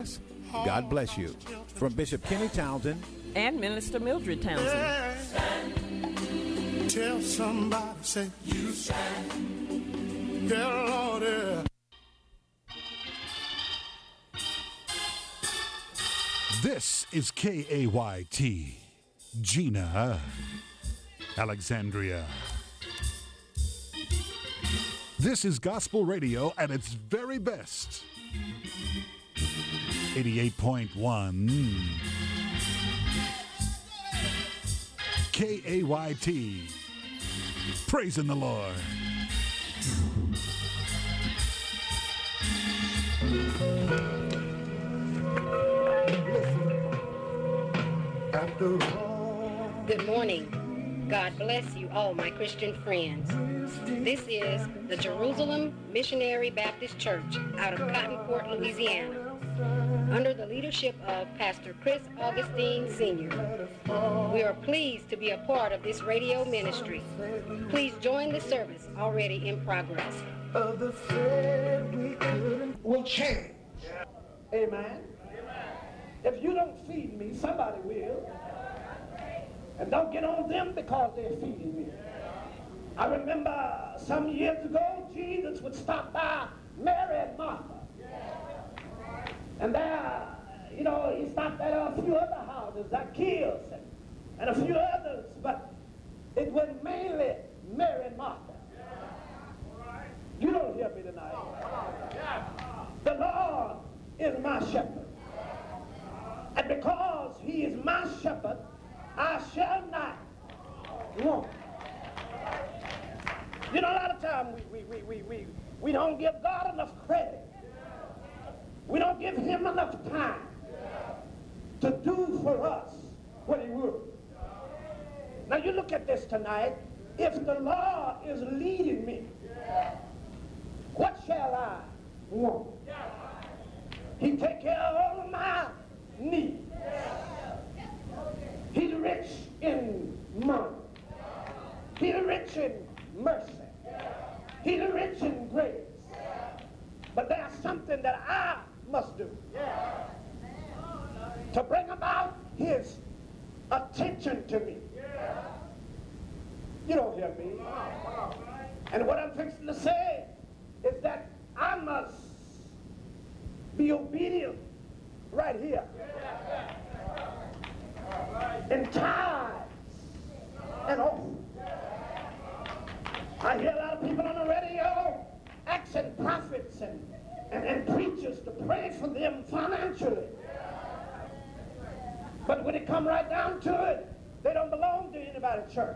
God bless you. From Bishop Kenny Townsend and Minister Mildred Townsend. Tell somebody, say, you stand. Yeah, Lord, yeah. This is KAYT, Gina, Alexandria. This is gospel radio at its very best. 88.1 KAYT. Praising the Lord. Good morning. God bless you all, my Christian friends. This is the Jerusalem Missionary Baptist Church out of Cotton Port, Louisiana, under the leadership of Pastor Chris Augustine Sr. We are pleased to be a part of this radio ministry. Please join the service already in progress. Will change. Amen. If you don't feed me, somebody will. And don't get on them because they're feeding me. I remember some years ago, Jesus would stop by Mary and Martha. And there, you know, he stopped at a few other houses, Zacchaeus and a few others, but it was mainly Mary and Martha. You don't hear me tonight. The Lord is my shepherd. And because he is my shepherd, I shall not want. You know, a lot of times we don't give God enough credit. We don't give him enough time to do for us what he would. Now you look at this tonight. If the Lord is leading me, what shall I want? He take care of all of my needs. He's rich in money. He's rich in mercy. He's rich in grace. But there's something that I must do to bring about his attention to me. You don't hear me. And what I'm fixing to say is that I must be obedient right here. In tithes and offerings. I hear a lot of people on the radio asking prophets and preachers to pray for them financially. But when it comes right down to it, they don't belong to anybody's church.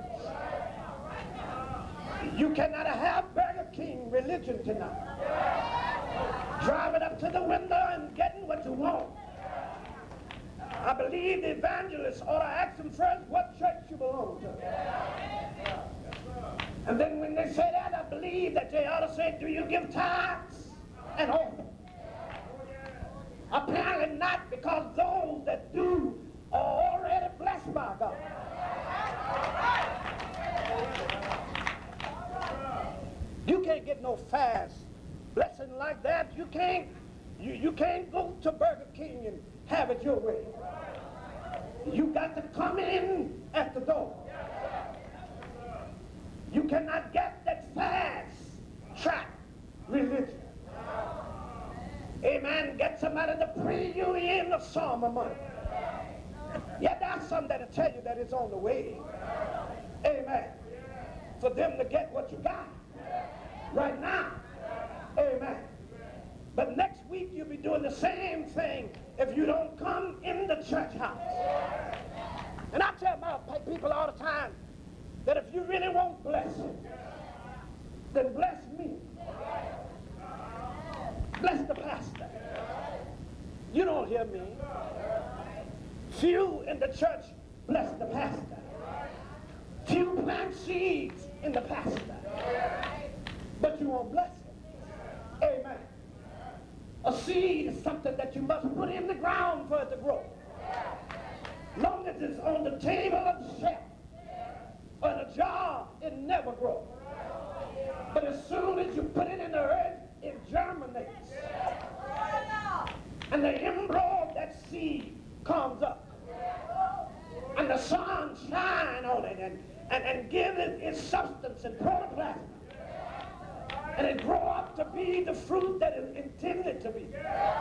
You cannot have Burger King religion tonight. Driving up to the window and getting what you want. I believe the evangelists ought to ask them first what church you belong to. And then when they say that, I believe that they ought to say, do you give tithes and offerings? Apparently not, because those that do are already blessed by God. You can't get no fast blessing like that. You can't go to Burger King and have it your way. You got to come in at the door. You cannot get that fast track religion. Amen. Get somebody to pray you in a sum of money. Yeah, that's something that'll tell you that it's on the way. Amen. For them to get what you got right now. Amen. But next week you'll be doing the same thing if you don't come in the church house. And I tell my people all the time that if you really want blessing, then bless me. Bless the pastor. You don't hear me. Few in the church bless the pastor. Few plant seeds in the pastor. But you won't bless it. Amen. A seed is something that you must put in the ground for it to grow. Long as it's on the table of the shelf or in a jar, it never grows. But as soon as you put it in the earth, it germinates. And the embryo before that seed comes up and the sun shine on it and give it its substance and protoplasm, and it grow up to be the fruit that is intended to be.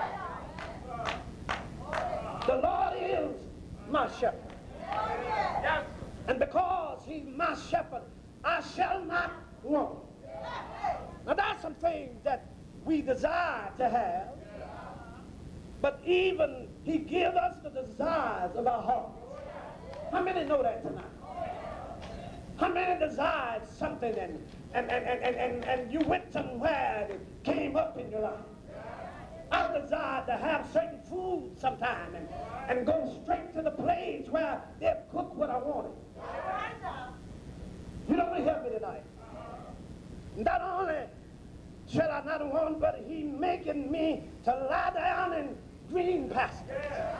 The Lord is my shepherd. And because he's my shepherd, I shall not want. Now there's some things that we desire to have, but even he gives us the desires of our hearts. How many know that tonight? How many desired something and you went somewhere and it came up in your life? I desired to have certain food sometime and go straight to the place where they'll cook what I wanted. You don't hear me tonight. Not only shall I not want, but he making me to lie down in green pastures.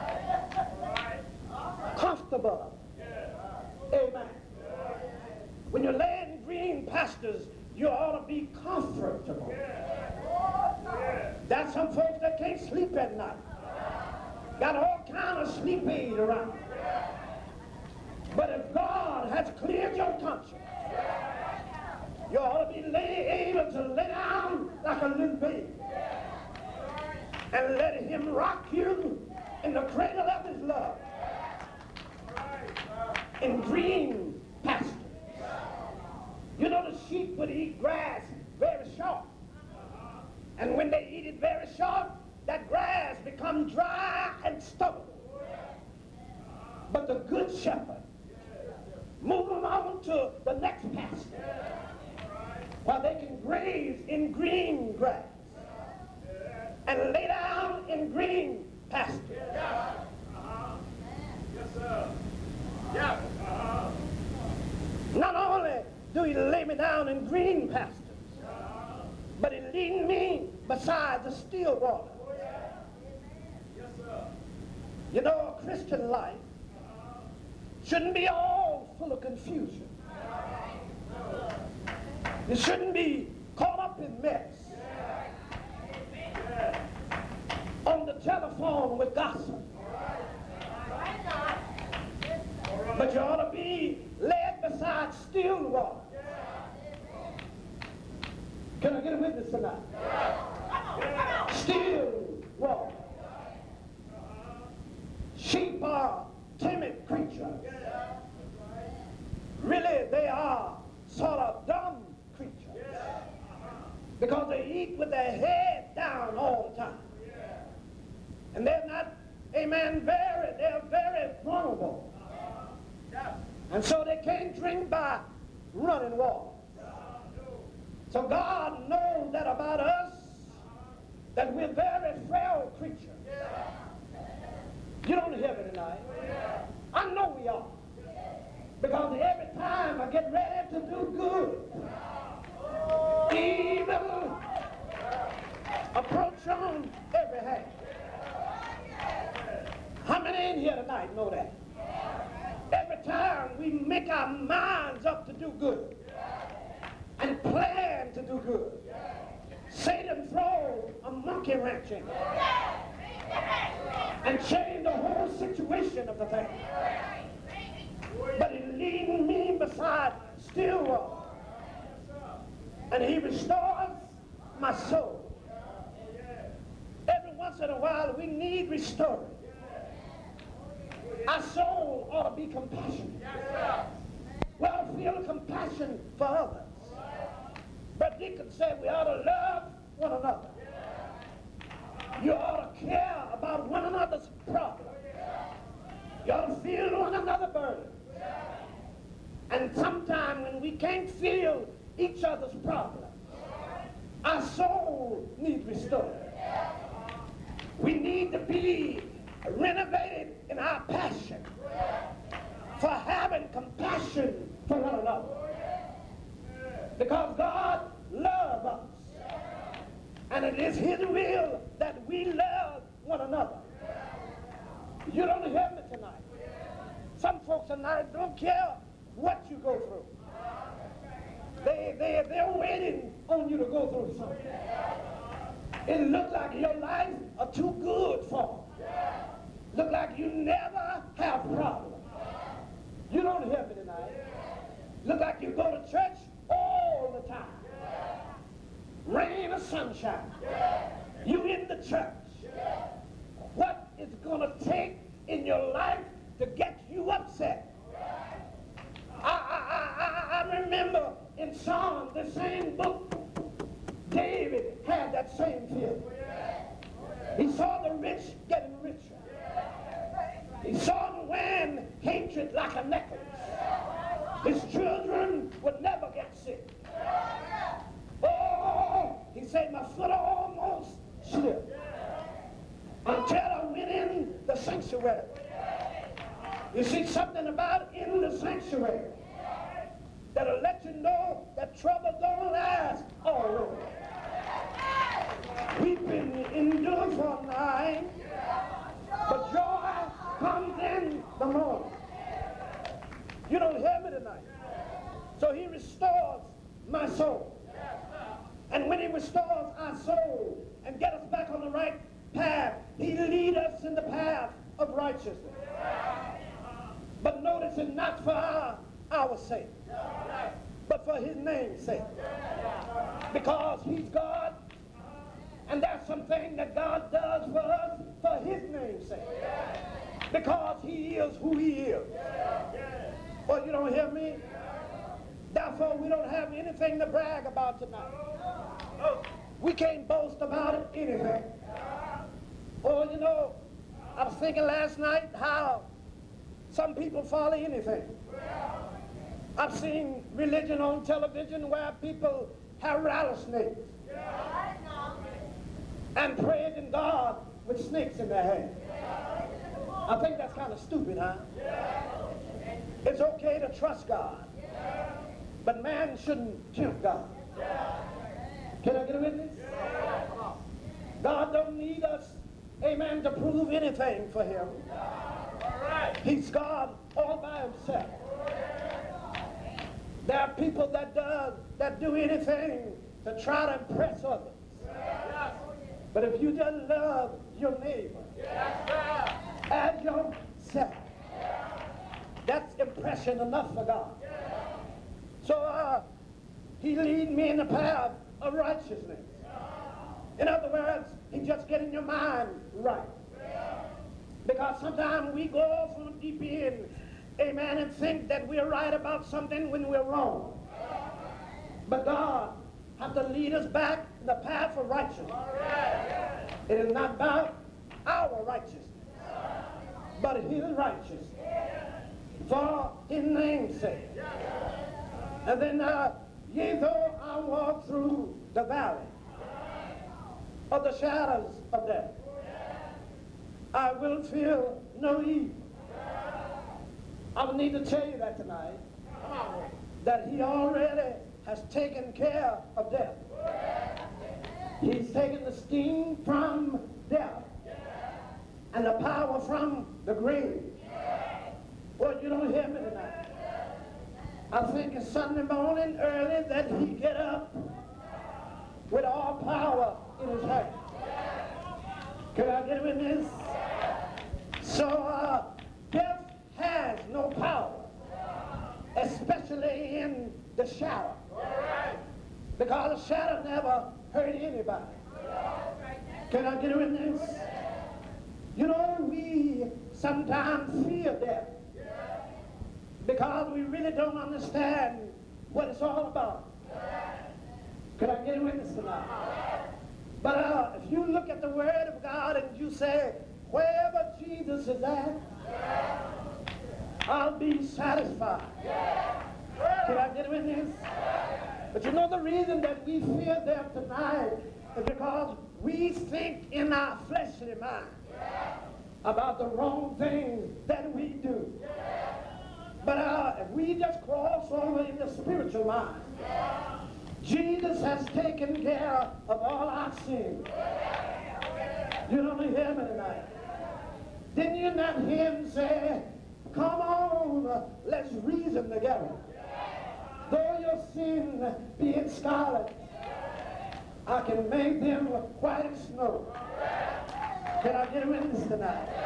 Comfortable. Amen. When you lay in green pastures, you ought to be comfortable. There's some folks that can't sleep at night. Got all kind of sleep aid around. But if God has cleared your conscience, you ought to be able to lay down like a little baby and let him rock you in the cradle of his love in green pastures. You know the sheep would eat grass very short. And when they eat it very short, that grass becomes dry and stubborn. But the good shepherd move them on to the next pasture where they can graze in green grass and lay down in green pasture. Yes, sir. Yeah. Not only do he lay me down in green pastures, but he lead me beside the still water. Yes, sir. You know, a Christian life shouldn't be all full of confusion. It shouldn't be caught up in mess. On the telephone with gossip. But you ought to be led beside still water. Can I get a witness tonight? Still water. Sheep are timid creatures. Really, they are sort of dumb creatures because they eat with their head down all the time. And they're not, amen, they're very vulnerable. And so they can't drink by running water. So God knows that about us, that we're very frail creatures. You don't hear me tonight. I know we are. Because every time I get ready to do good, evil approach on every hand. How many in here tonight know that? Every time we make our minds up to do good and plan to do good, Satan throws a monkey wrench in and change the whole situation of the thing. But he leads me beside still water, and he restores my soul. Every once in a while we need restoring. Our soul ought to be compassionate. We ought to feel compassion for others. But Deacon said we ought to love one another. You ought to care about one another's problem. You ought to feel one another's burden. And sometimes when we can't feel each other's problem, our soul needs restored. We need to be renovated in our passion for having compassion for one another. Because God loves us. And it is his will that we love one another. You don't hear me tonight. Some folks tonight don't care what you go through. They're waiting on you to go through something. It looks like your life are too good for them. like you never have problems. You don't hear me tonight. Look like you go to church all the time. Rain or sunshine. You in the church. What is going to take in your life to get you upset? I remember in Psalm, the same book, David had that same feeling. He saw the rich getting richer. He saw them wearing hatred like a necklace. His children would never get sick. Oh, he said, my foot almost slipped until I went in the sanctuary. You see something about in the sanctuary that'll let you know that trouble don't last always. Weeping endure for a night, but joy comes in the morning. You don't hear me tonight. So he restores my soul. And when he restores our soul and get us back on the right path, he leads us in the path of righteousness. But notice it not for our sake, but for his name's sake. Because he's God, and there's something that God does for us for his name's sake. Because he is who he is. Well, you don't hear me? Therefore, we don't have anything to brag about tonight. We can't boast about anything. Oh, you know, I was thinking last night how some people follow anything. I've seen religion on television where people have rattlesnakes and praising God with snakes in their hands. I think that's kind of stupid, huh? It's okay to trust God, but man shouldn't tempt God. Can I get a witness? God don't need us, amen, to prove anything for him. He's God all by himself. There are people that do anything to try to impress others. But if you just love your neighbor as yourself, that's impression enough for God. So he leads me in the path of righteousness. In other words, he's just getting your mind right. Because sometimes we go off on deep end, amen, and think that we're right about something when we're wrong. But God has to lead us back in the path of righteousness. It is not about our righteousness, but his righteousness, for his name's sake. And then, yea, though I walk through the valley of the shadows of death, I will fear no evil. I need to tell you that tonight, that he already has taken care of death. He's taken the sting from death and the power from the grave. Well, you don't hear me tonight. I think it's Sunday morning early that he get up with all power in his hand. Can I get a witness? So death has no power, especially in the shadow, because the shadow never hurt anybody. Can I get a witness? You know, we sometimes fear death because we really don't understand what it's all about. Can I get a witness tonight? But if you look at the Word of God and you say, wherever Jesus is at, I'll be satisfied. Can I get a witness? But you know the reason that we fear death tonight is because we think in our fleshly mind about the wrong things that we do. But if we just cross over in the spiritual mind, Jesus has taken care of all our sins. You don't hear me tonight. Didn't you not hear him say, come on, let's reason together. Though your sin be in scarlet, I can make them white as snow. Can I get a witness tonight?